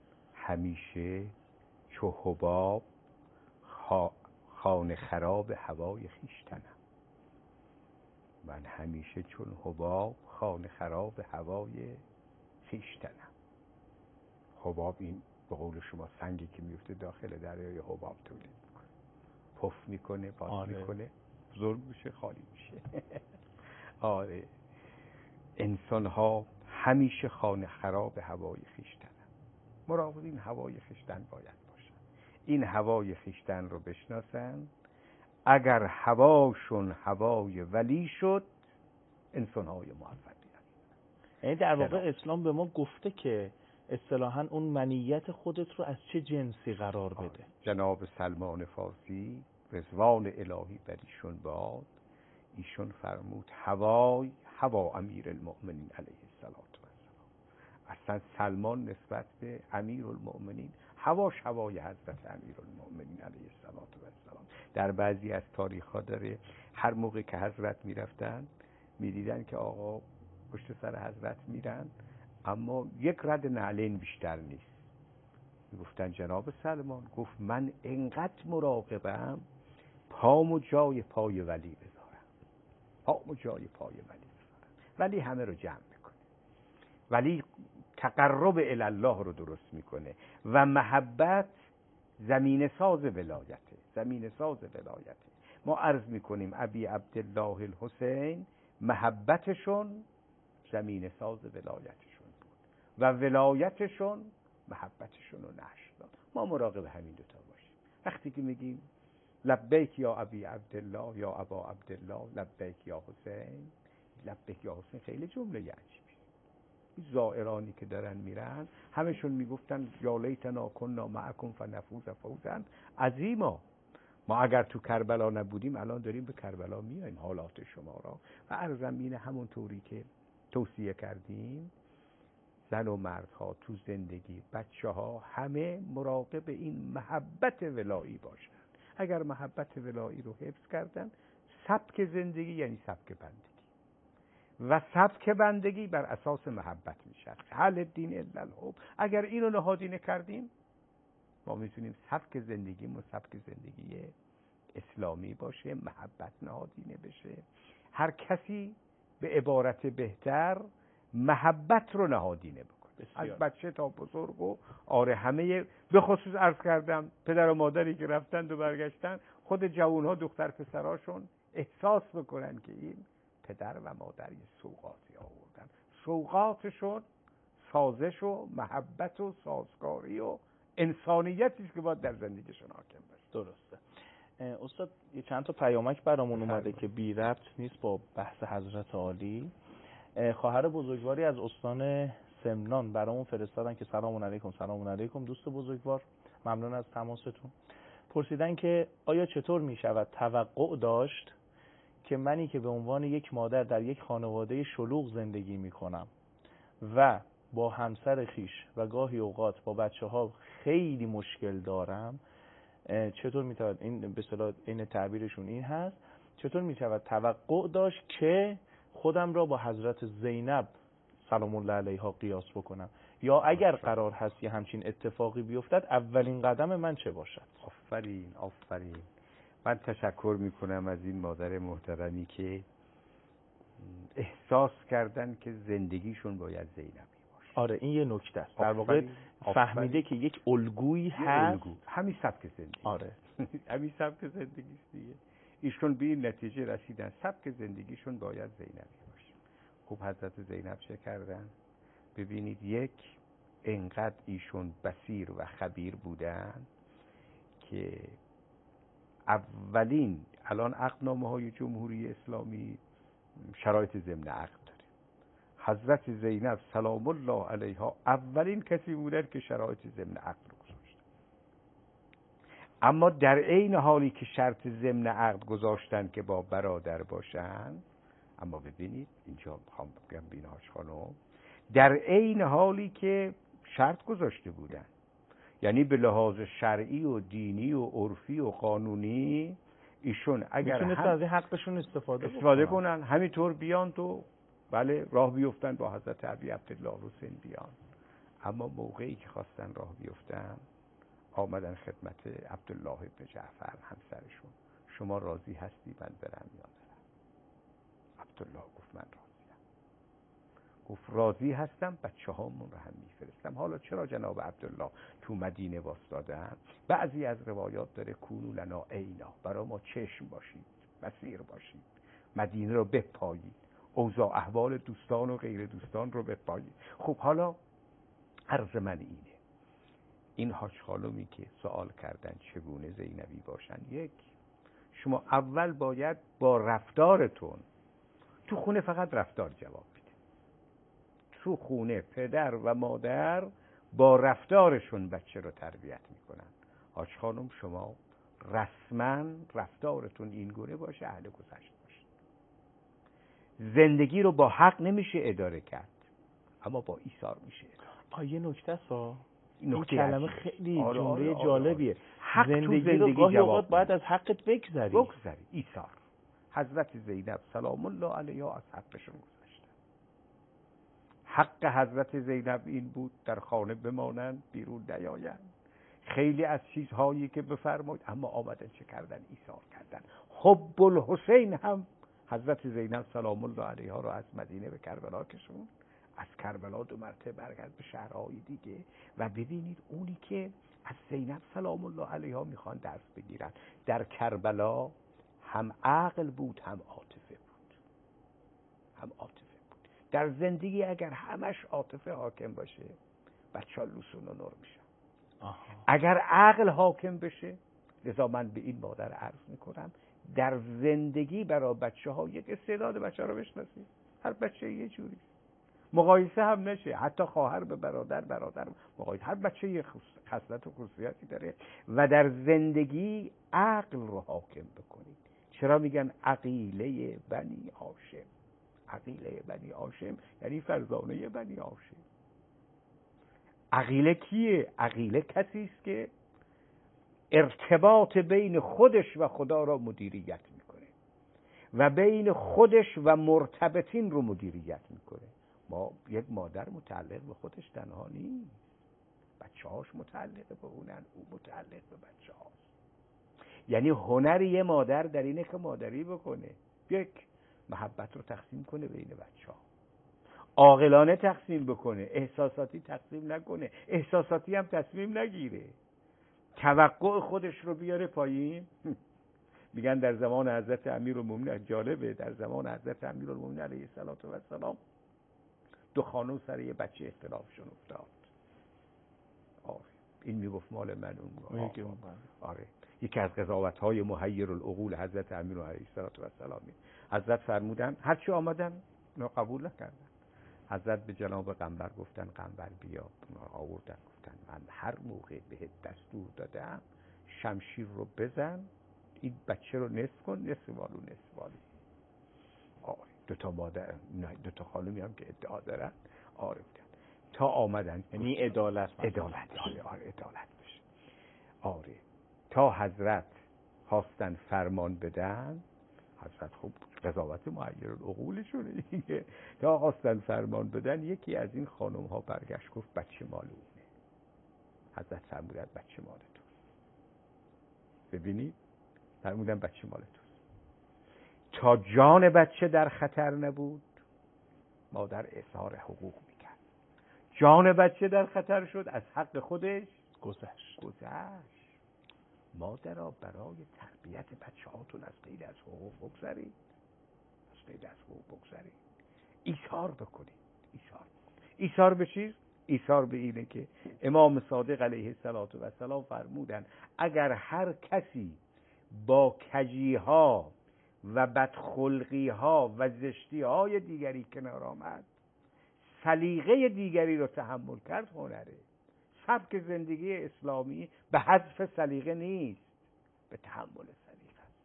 همیشه چو حباب خانه خراب هوای خیشتنم. من همیشه چون حباب خانه خراب هوای خیشتنم. حباب این به قول شما سنگی که میفته داخل دریای حباب تولید میکنه، پف میکنه، باز آره. میکنه، بزرگ میشه، خالی میشه. آره، انسان ها همیشه خانه خراب هوای خیشتنن. مراقب این هوای خیشتن باید باشن، این هوای خیشتن رو بشناسن. اگر هواشون هوای ولی شد، انسان های موفقی هست. یعنی در واقع اسلام به ما گفته که اصطلاحاً اون منیت خودت رو از چه جنسی قرار بده. جناب سلمان فارسی رضوان الهی بر ایشون باد، ایشون فرمود هوای هوا امیر المؤمنین علیه السلام و السلام. اصلا سلمان نسبت به امیر المؤمنین هواش هوای حضرت امیر المؤمنین علیه السلام و السلام. در بعضی از تاریخ ها داره هر موقع که حضرت میرفتن میدیدن که آقا پشت سر حضرت میرن اما یک رد نعلین بیشتر نیست. گفتن جناب سلمان، گفت من انقدر مراقبم پامو جای پای ولی بذارم، پامو جای پای ولی بذارم. ولی همه رو جمع میکنه، ولی تقرب الی الله رو درست میکنه و محبت زمین ساز ولایته، زمین ساز ولایته. ما عرض میکنیم ابی عبدالله الحسین محبتشون زمین ساز ولایتشون بود و ولایتشون محبتشون رو نشر داد. ما مراقب همین دوتا باشیم. وقتی که میگیم لبیک یا ابی عبدالله یا ابا عبدالله، لبیک یا حسین، لبیک یا حسین خیلی جمله عجیبی. زائرانی که دارن میرن همشون میگفتن یا لیتنا کنا معکم فنفوز فوزا عظیما. ما اگر تو کربلا نبودیم الان داریم به کربلا میایم حالات شما را. و ارزمین همون طوری که توصیه کردیم زن و مردها تو زندگی، بچه ها همه مراقب این محبت ولایی باشن. اگر محبت ولایی رو حفظ کردن، سبک زندگی یعنی سبک بندگی و سبک بندگی بر اساس محبت میشه. حل دین الا الحب. اگر اینو نهادینه کردیم ما میتونیم سبک زندگیمون سبک زندگی اسلامی باشه، محبت نهادینه بشه. هر کسی به عبارت بهتر محبت رو نهادینه بکنه، از بچه تا بزرگ. و آره همه به خصوص عرض کردم پدر و مادری که رفتند و برگشتن، خود جوانها دختر پسراشون احساس بکنن که این پدر و مادر یه سوغاتی آوردن. سوغاتشون سازش و محبت و سازگاری و انسانیتی که باید در زندگیشون حاکم باشه. درسته. استاد یه چند تا پیامک برامون اومده که بی ربط نیست با بحث حضرت عالی. خواهر بزرگواری از استان سمنان برامون فرستادن که سلام علیکم. سلام علیکم دوست بزرگوار، ممنون از تماستون. پرسیدن که آیا چطور می شود توقع داشت که منی که به عنوان یک مادر در یک خانواده شلوغ زندگی می کنم و با همسر خیش و گاهی اوقات با بچه ها خیلی مشکل دارم، چطور می شود، این به اصطلاح این تعبیرشون این هست، چطور می شود توقع داشت که خودم را با حضرت زینب سلام الله علیها قیاس بکنم، یا اگر قرار هست یه همچین اتفاقی بیفتد اولین قدم من چه باشد؟ آفرین آفرین. من تشکر میکنم از این مادر محترمی که احساس کردن که زندگیشون باید زینبی باشه. آره این یه نکته است. در واقع فهمیده که یک الگویی هست، الگو. همین سبک زندگی. آره همین سبک زندگی است دیگه. ایشون به این نتیجه رسیدن سبک زندگیشون باید زینبی باشه. خب حضرت زینب چه کردن؟ ببینید، یک انقدر ایشون بصیر و خبیر بودن که اولین الان عقدنامه های جمهوری اسلامی شرایط ضمن عقد داره. حضرت زینب سلام الله علیها اولین کسی بودن که شرایط ضمن عقد رو گذاشتن. اما در عین حالی که شرط ضمن عقد گذاشتن که با برادر باشن، اما ببینید اینجا میخوام بگم بیناش خانم، در عین حالی که شرط گذاشته بودن، یعنی به لحاظ شرعی و دینی و عرفی و قانونی ایشون اگر میتونستن از این حقشون استفاده, استفاده کنن، همینطور بیان تو بله راه بیفتن با حضرت ابی عبدالله حسین بیان. اما موقعی که خواستن راه بیفتن آمدن خدمت عبدالله ابن جعفر همسرشون، شما راضی هستی من برم یا برم؟ عبدالله گفت من راضیم. گفت راضی هستم، بچه هامون رو هم میفرستم. حالا چرا جناب عبدالله تو مدینه واسطادن؟ بعضی از روایات داره کونو لنا عینا، برای ما چشم باشید، بصیر باشید، مدینه رو بپایید، اوضاع احوال دوستان و غیر دوستان رو بپایید. خب حالا عرض من اینه، این حاج خانومی که سوال کردن چگونه زینبی باشن، یک، شما اول باید با رفتارتون تو خونه فقط رفتار جواب بده. تو خونه پدر و مادر با رفتارشون بچه رو تربیت میکنن. حاج خانم شما رسما رفتارتون این گونه باشه، اهل گذشت باشه. زندگی رو با حق نمیشه اداره کرد، اما با ایثار میشه. آ یه نکته سا این کلمه خیلی آره جمله آره آره جالبیه. آره. حق زندگی, تو زندگی رو گاهی اوقات جواب باید از حقت بگذری. بگذری ایثار. حضرت زینب سلام الله علیها از حقشون گذاشتن. حق حضرت زینب این بود در خانه بمانند، بیرون نیایند. خیلی از چیزهایی که بفرمایید، اما آمدن چه کردن؟ ایثار کردن. حب الحسین هم حضرت زینب سلام الله علیها رو از مدینه به کربلا کشوند، از کربلا دو مرتبه برگشت به شهرهای دیگه. و ببینید اونی که از زینب سلام الله علیها میخوان درس بگیرن، در کربلا هم عقل بود هم عاطفه بود، هم عاطفه بود. در زندگی اگر همش عاطفه حاکم باشه بچه‌ها لوسون و نور میشن. اگر عقل حاکم بشه، لذا من به این مادر عرض میکنم در زندگی برای بچه ها یک استعداد بچه ها رو بشناسید. هر بچه یه جوری، مقایسه هم نشه، حتی خواهر به برادر، برادر مقایسه، هر بچه یه خصلت و خصوصیتی داره و در زندگی عقل رو حاکم بکنید. چرا میگن عقیله بنی هاشم؟ عقیله بنی هاشم یعنی فرزانه بنی هاشم. عقیله کیه؟ عقیله کسی است که ارتباط بین خودش و خدا را مدیریت میکنه و بین خودش و مرتبطین رو مدیریت میکنه. ما یک مادر متعلق به خودش تنها نیست، بچه هاش متعلق به اونن، او متعلق به بچه هاست. یعنی هنر یه مادر در اینه که مادری بکنه، یک محبت رو تقسیم کنه بین بچه ها، عاقلانه تقسیم بکنه، احساساتی تقسیم نکنه، احساساتی هم تصمیم نگیره، توقع خودش رو بیاره پایین. میگن در زمان حضرت امیرالمومنین، جالبه، در زمان حضرت امیرالمومنین علیه السلام دو خانم سر یه بچه اختلافشون افتاد. آره این میگفت مال من، اون میگفت آره. یکی از قضاوت‌های محیر العقول حضرت امیر علیه السلام، حضرت فرمودن هرچی آمدن نه قبول نکردن. حضرت به جناب قنبر گفتن قنبر بیا، آوردن گفتن من هر موقع بهت دستور دادم شمشیر رو بزن، این بچه رو نصف کن، نصف مالو نصف مالو. آره دو تا مادر، دو تا خانمی هم که ادعا دارن آره بودن تا آمدن، یعنی عدالت عدالت آره آره عدالت بشه. آره تا حضرت خواستن فرمان بدن، حضرت خوب قضاوت معیر العقولشونه دیگه، تا خواستن فرمان بدن یکی از این خانم ها برگشت گفت بچه مال اونه. حضرت فرمودن بچه مال تو. ببینید فرمودن بچه مال تو. تا جان بچه در خطر نبود مادر اظهار حقوق میکرد. جان بچه در خطر شد از حق خودش گذشت گذشت. مادرها برای تربیت بچه هاتون از غیر از حقوق بگذارید، از غیر از حقوق بگذارید، ایثار بکنید. ایثار ایثار به چیز؟ ایثار به اینه که امام صادق علیه السلام فرمودن اگر هر کسی با کجیها و بدخلقیها و زشتیهای دیگری کنار آمد، سلیقه دیگری رو تحمل کرد، هنره. سبک زندگی اسلامی به حذف سلیقه نیست، به تحمل سلیقه است.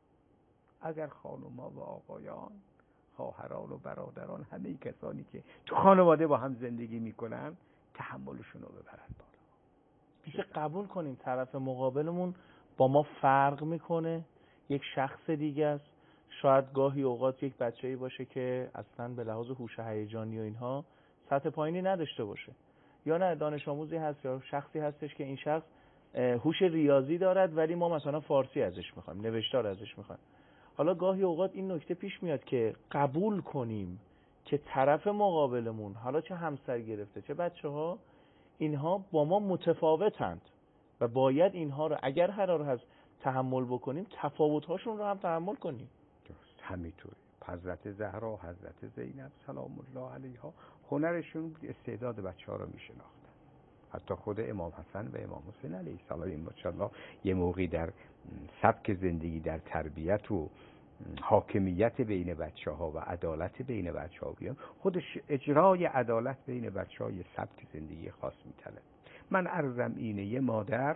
اگر خانم‌ها و آقایان، خواهران و برادران، همه کسانی که تو خانواده با هم زندگی میکنن تحملشون رو ببرن بالا. میشه قبول کنیم طرف مقابلمون با ما فرق میکنه، یک شخص دیگه است، شاید گاهی اوقات یک بچه‌ای باشه که اصلا به لحاظ هوش هیجانی و اینها سطح پایینی نداشته باشه، یا نه دانش آموزی هست یا شخصی هستش که این شخص هوش ریاضی دارد ولی ما مثلا فارسی ازش میخوایم، نوشتار ازش میخوایم. حالا گاهی اوقات این نکته پیش میاد که قبول کنیم که طرف مقابلمون، حالا چه همسر گرفته چه بچه‌ها، اینها با ما متفاوتند و باید اینها رو اگر قرار هست تحمل بکنیم تفاوت‌هاشون رو هم تحمل کنیم. درست همینطوره. حضرت زهرا، حضرت زینب سلام الله علیها، هنرشون استعداد بچه‌ها رو میشناختن. حتی خود امام حسن و امام حسین علیه السلام ماشاءالله یه موقعی در سبک زندگی، در تربیت و حاکمیت بین بچه‌ها و عدالت بین بچه‌ها بیان، خودش اجرای عدالت بین بچه‌ها یه سبک زندگی خاص می‌طلبه. من عرضم اینه یه مادر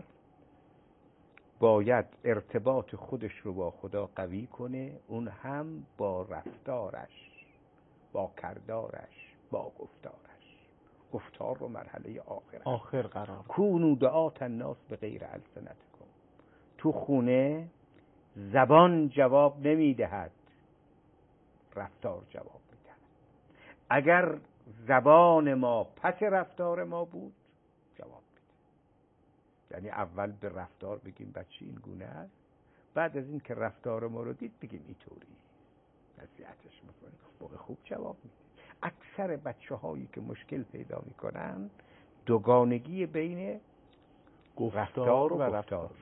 باید ارتباط خودش رو با خدا قوی کنه، اون هم با رفتارش، با کردارش، با گفتارش. گفتار رو مرحله آخر آخر قرار کونو دعات الناس به غیر السنتکم. تو خونه زبان جواب نمیدهد، رفتار جواب میدهد. اگر زبان ما پس رفتار ما بود جواب میده. یعنی اول به رفتار بگیم بچه این گونه است، بعد از این که رفتار ما رو دید بگیم اینطوری، نصیحتش میکنیم، موقع خوب جواب میده. اکثر بچه هایی که مشکل پیدا میکنن دوگانگی بین رفتار و رفتار.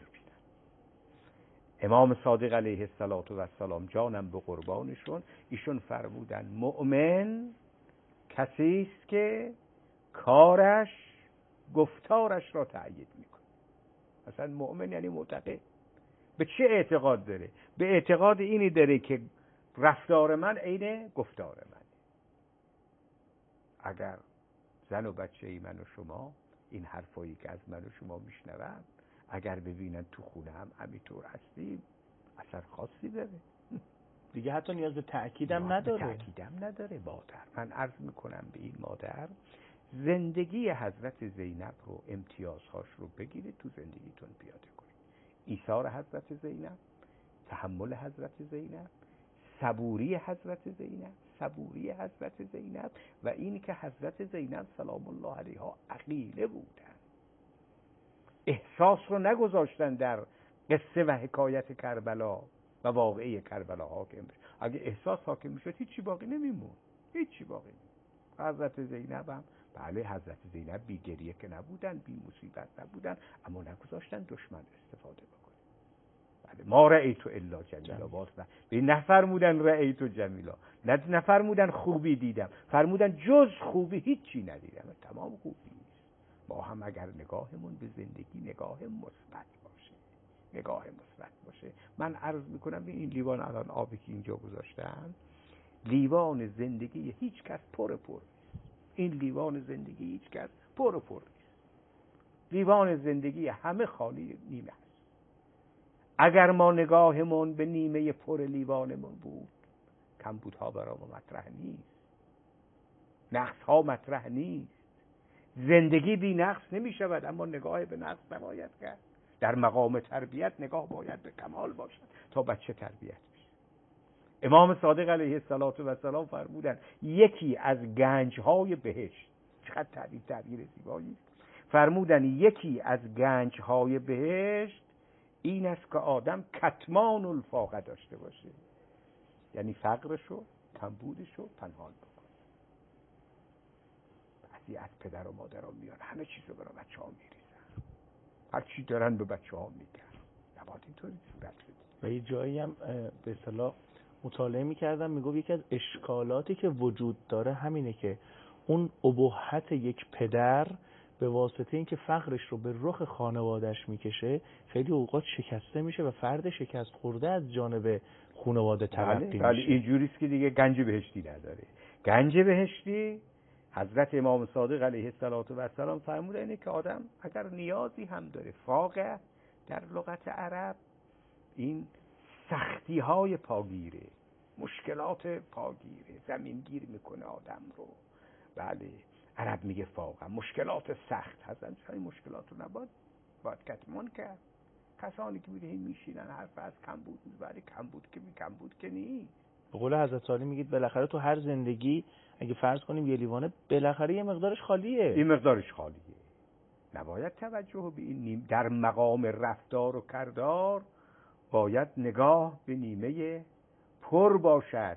امام صادق علیه السلام جانم به قربانشون، ایشون فرمودن مؤمن کسی است که کارش گفتارش را تأیید میکنه. مثلا مؤمن یعنی معتقد. به چه اعتقاد داره؟ به اعتقاد اینی داره که رفتار من عین گفتار من. اگر زن و بچه ای من و شما این حرفایی که از من و شما میشنوند اگر ببینن تو خونه هم همینطور هستیم اثر خاصی داره دیگه. حتی نیاز به تأکیدم نداره. تأکیدم نداره. مادر، من عرض میکنم به این مادر، زندگی حضرت زینب رو، امتیازهاش رو بگیرید تو زندگیتون پیاده کنید. ایثار حضرت زینب، تحمل حضرت زینب، صبوری حضرت زینب، صبوری حضرت زینب و این که حضرت زینب سلام الله علیها عقیله بودن، احساس رو نگذاشتن در قصه و حکایت کربلا و واقعه کربلا حاکم بشه. اگه احساس حاکم میشد هیچی باقی نمیمون، هیچی باقی نمیمون. حضرت زینب هم بله، حضرت زینب بی گریه که نبودن، بی مصیبت نبودن، اما نگذاشتن دشمن استفاده بکنه. بله، ما رأیت الا جمیلا، باز نه به نفرمودن رأیت جمیلا، نه نفرمودن خوبی دیدم، فرمودن جز خوبی هیچی ندیدم، تمام خوبی است. ما هم اگر نگاهمون به زندگی نگاه مثبت باشه، نگاه مثبت باشه، من عرض میکنم به این لیوان الان آبی که اینجا گذاشتم، لیوان زندگی هیچ کس پر پر، این لیوان زندگی هیچ کس پر پر نیست. لیوان زندگی همه خالی، نیمه است. اگر ما نگاهمون به نیمه پر لیوانمون بود، کمبودها برای ما مطرح نیست، نقصها مطرح نیست. زندگی بی نقص نمی شود، اما نگاه به نقص نباید کرد. در مقام تربیت نگاه باید به کمال باشد تا بچه تربیت بشه. امام صادق علیه السلام فرمودن یکی از گنج‌های بهشت، چقدر تعبیر تعبیر زیبایی، فرمودن یکی از گنج‌های بهشت این است که آدم کتمان الفاقه داشته باشه، یعنی فقرشو، کمبودشو پنهان بکنه. بعضی از پدر و مادرها میان همه چیزو برای بچه‌ها میریزن، هر چی دارن به بچه‌ها میگن. نباید اینطوری صورت بده. و یه جایی هم به اصطلاح مطالعه میکردم، میگفت یکی از اشکالاتی که وجود داره همینه که اون ابهت یک پدر به واسطه اینکه فقرش رو به رخ خانواده‌اش میکشه، خیلی اوقات شکسته میشه و فرد شکست خورده از جانب خانواده تلقی میشه. ولی اینجوریست که دیگه گنج بهشتی نداره. گنج بهشتی حضرت امام صادق علیه السلام فرموده اینه که آدم اگر نیازی هم داره، فاقه در لغت عرب این سختی های پاگیره، مشکلات پاگیره، زمینگیر میکنه آدم رو. بله، عرب میگه فاقه، مشکلات سخت هستن. این مشکلات رو نباید باید کتمان کرد. کسانی که میره میشینن حرف از کمبود میزنن، کمبود که بی کمبود که نیست. به قول حضرت علی میگید بالاخره تو هر زندگی اگه فرض کنیم یه لیوانه، بالاخره یه مقدارش خالیه. این مقدارش خالیه. نباید توجه به این نیم. در مقام رفتار و کردار باید نگاه به نیمه پر باشد.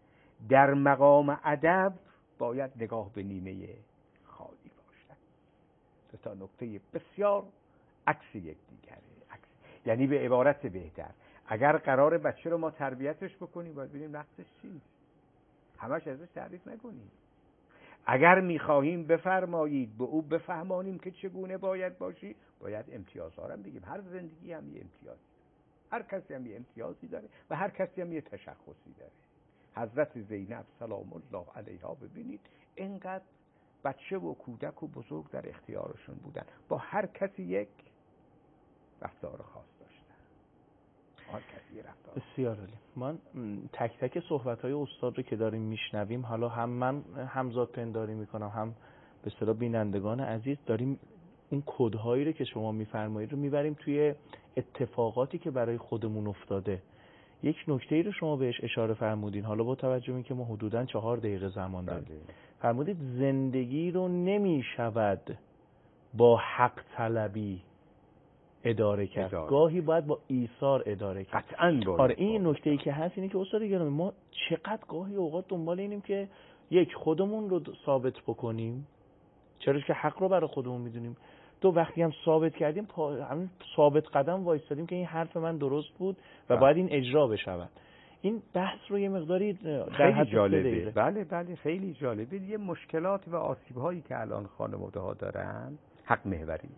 در مقام ادب باید نگاه به نیمه خالی باشد. دو تا نکته بسیار عکس یکدیگره. عکس، یعنی به عبارت بهتر، اگر قرار بچه رو ما تربیتش بکنیم باید ببینیم نقصش چیست، همش ازش تعریف نکنیم. اگر میخواهیم بفرمایید به او بفهمانیم که چگونه باید باشی، باید امتیازها رو بگیم. هر زندگی هم یه امتیازی، هر کسی هم یه امتیازی داره و هر کسی هم یه تشخصی داره. حضرت زینب سلام الله علیها ببینید اینقدر بچه و کودک و بزرگ در اختیارشون بودن، با هر کسی یک رفتار خاص داشتن. هر کسی یه رفتار. بسیار عالی. من تک تک صحبت‌های استاد رو که داریم میشنویم، حالا هم من همزاد پنداری میکنم، هم به اصطلاح بینندگان عزیز داریم اون کدهایی رو که شما میفرمایید رو میبریم توی اتفاقاتی که برای خودمون افتاده. یک نکته‌ای رو شما بهش اشاره فرمودین، حالا با توجه به اینکه ما حدوداً چهار دقیقه زمان داریم، فرمودید زندگی رو نمیشود با حق طلبی اداره کرد، اداره. گاهی باید با ایثار اداره کرد. قطعاً. آره، این نکته‌ای که هست اینه که استاد گرامی ما چقدر گاهی اوقات دنبال اینیم که یک خودمون رو ثابت بکنیم، چرا که حق رو برای خودمون میدونیم. تو وقتی هم ثابت کردیم پا... همین ثابت قدم وایسادیم که این حرف من درست بود و باید این اجرا بشود. این بحث رو یه مقداری در حد جالبه. بله بله خیلی جالبه. یه مشکلات و آسیب‌هایی که الان خانواده‌ها دارن حق محوری.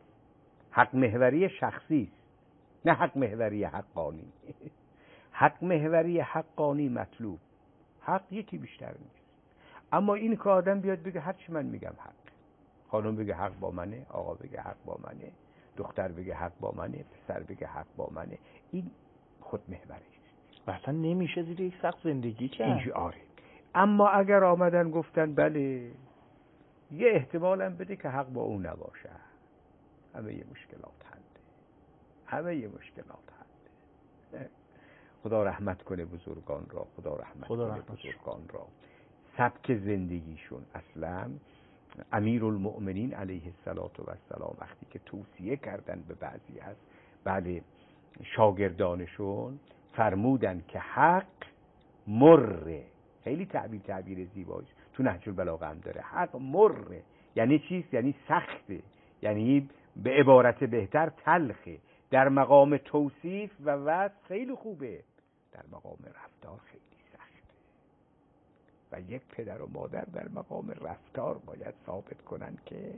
حق محوری شخصی است، نه حق محوری حقانی. حق محوری حقانی مطلوب. حق یکی بیشتر نیست. اما این که آدم بیاد بگه هر چی من میگم حق، خانم بگه حق با منه، آقا بگه حق با منه، دختر بگه حق با منه، پسر بگه حق با منه، این خودمحوری است و اصلا نمیشه زیر یک سقف زندگی کرد. اینجوری. آره. اما اگر آمدن گفتن بله یه احتمالم بده که حق با اون نباشه، همه یه مشکلات حله، همه یه مشکلات حله. خدا رحمت کنه بزرگان را، خدا رحمت خدا کنه رحمت بزرگان را. سبک زندگیشون اصلا امیرالمؤمنین علیه السلام وقتی که توصیه کردن به بعضی از بله شاگردانشون فرمودن که حق مره، خیلی تعبیر تعبیر زیبایی تو نهج البلاغه هم داره. حق مره یعنی چیست؟ یعنی سخته، یعنی به عبارت بهتر تلخه. در مقام توصیف و وصف خیلی خوبه، در مقام رفتار خیلی سخته. و یک پدر و مادر در مقام رفتار باید ثابت کنن که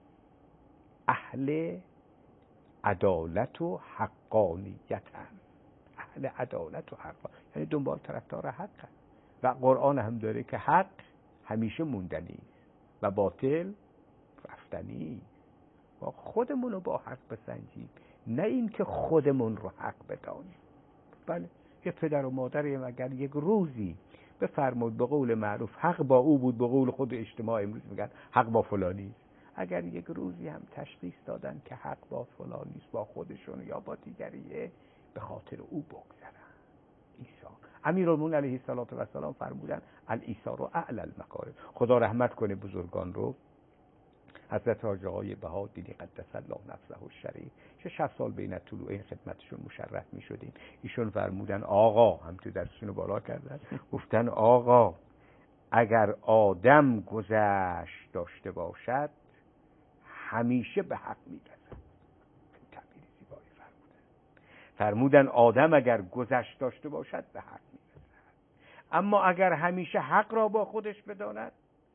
اهل عدالت و حقانیت هم. اهل عدالت و حق یعنی دنبال طرفدار حق هم. و قرآن هم داره که حق همیشه موندنی و باطل رفتنی. و خودمون رو با حق بسنجیم، نه این که خودمون رو حق بدانیم. بله یه پدر و مادری اگر یک روزی بفرمود به قول معروف حق با او بود، به قول خود اجتماع امروز میگن حق با فلانی، اگر یک روزی هم تشخیص دادن که حق با فلانی است، با خودشون یا با دیگریه، به خاطر او بگذرن. ایثار. امیرالمومنین علیه السلام فرمودن الایثار اعلی المکارم. خدا رحمت کنه بزرگان رو. حضرت حاج آقای بهادری قدس الله نفسه الشریف چه شصت سال بین طلوع خدمتشون مشرف می شدیم. ایشون فرمودن آقا، هم تو درسشون رو بالا کردن، گفتن آقا اگر آدم گذشت داشته باشد همیشه به حق می رسد. تعبیر زیبایی فرمودن. فرمودن آدم اگر گذشت داشته باشد به حق می رسد، اما اگر همیشه حق را با خودش بداند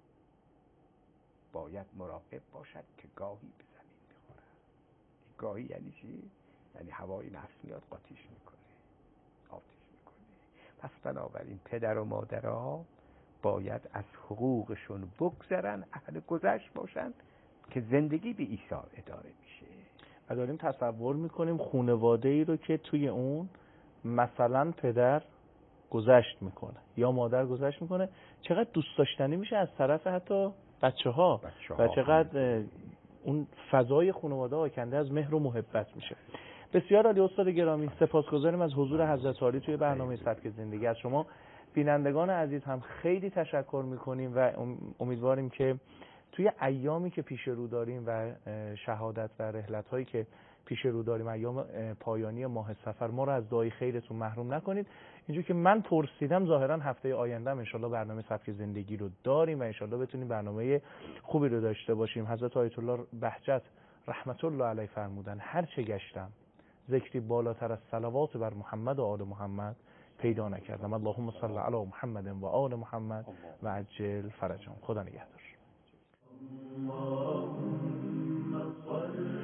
باید مراقب باشد که گاهی به زمین میخورد. گاهی یعنی چی؟ یعنی هوای نفس میاد قاطیش میکنه، آتیش میکنه. پس بنابراین پدر و مادرها باید از حقوقشون بگذرن، اهل گذشت باشن که زندگی به ایثار اداره میشه. و داریم تصور میکنیم خانواده ای رو که توی اون مثلا پدر گذشت میکنه یا مادر گذشت میکنه، چقدر دوست داشتنی میشه از طرف حتی بچه ها و چقدر اون فضای خانواده آکنده از مهر و محبت میشه. بسیار عالی استاد گرامی، سپاسگزاریم از حضور حضرت عالی توی برنامه سبک زندگی. از شما بینندگان عزیز هم خیلی تشکر میکنیم و امیدواریم که توی ایامی که پیش رو داریم و شهادت و رحلت هایی که پیش رو داریم، ایام پایانی ماه سفر، ما رو از دعای خیرتون محروم نکنید. اینجور که من پرسیدم ظاهرا هفته آینده ان شاءالله برنامه سبک زندگی رو داریم و ان شاءالله بتونیم برنامه خوبی رو داشته باشیم. حضرت آیت الله بهجت رحمت الله علیه فرمودن هر چه گشتم ذکری بالاتر از صلوات بر محمد و آل محمد پیدا نکردم. اللهم صل علی محمد و آل محمد و عجل فرجهم. خدا نگهدار.